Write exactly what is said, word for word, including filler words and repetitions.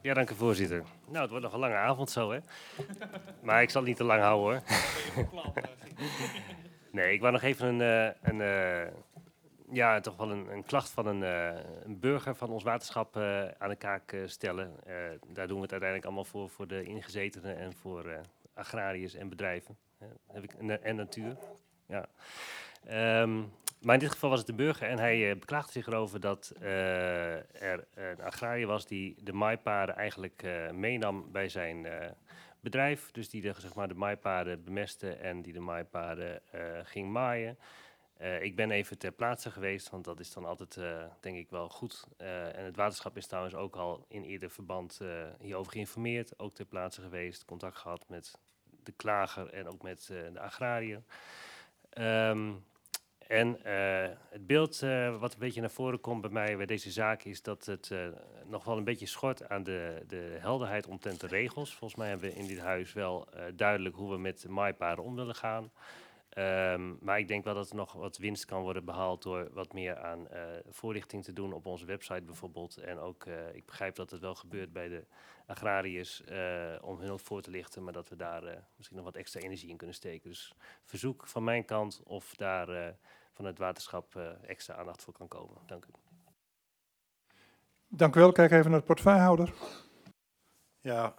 Ja, dank u voorzitter. Nou, het wordt nog een lange avond zo, hè? Maar ik zal het niet te lang houden, hoor. Nee, ik wou nog even een, uh, een uh, ja, toch wel een, een klacht van een, uh, een burger van ons waterschap uh, aan de kaak uh, stellen. Uh, daar doen we het uiteindelijk allemaal voor, voor de ingezetenen en voor uh, agrariërs en bedrijven. Uh, heb ik, en, en natuur. Ja. Um, maar in dit geval was het de burger en hij uh, beklaagde zich erover dat uh, er een agrariër was die de maaipaden eigenlijk uh, meenam bij zijn uh, bedrijf. Dus die de, zeg maar, de maaipaden bemestte en die de maaipaden uh, ging maaien. Uh, ik ben even ter plaatse geweest, want dat is dan altijd uh, denk ik wel goed. Uh, en het waterschap is trouwens ook al in eerder verband uh, hierover geïnformeerd. Ook ter plaatse geweest, contact gehad met de klager en ook met uh, de agrariër. Um, En uh, het beeld uh, wat een beetje naar voren komt bij mij bij deze zaak is dat het uh, nog wel een beetje schort aan de, de helderheid omtrent de regels. Volgens mij hebben we in dit huis wel uh, duidelijk hoe we met de maaipaden om willen gaan. Um, maar ik denk wel dat er nog wat winst kan worden behaald door wat meer aan uh, voorlichting te doen op onze website bijvoorbeeld. En ook, uh, ik begrijp dat het wel gebeurt bij de agrariërs uh, om hun ook voor te lichten, maar dat we daar uh, misschien nog wat extra energie in kunnen steken. Dus verzoek van mijn kant of daar uh, van het waterschap uh, extra aandacht voor kan komen. Dank u. Dank u wel. Kijk even naar de portefeuillehouder. Ja,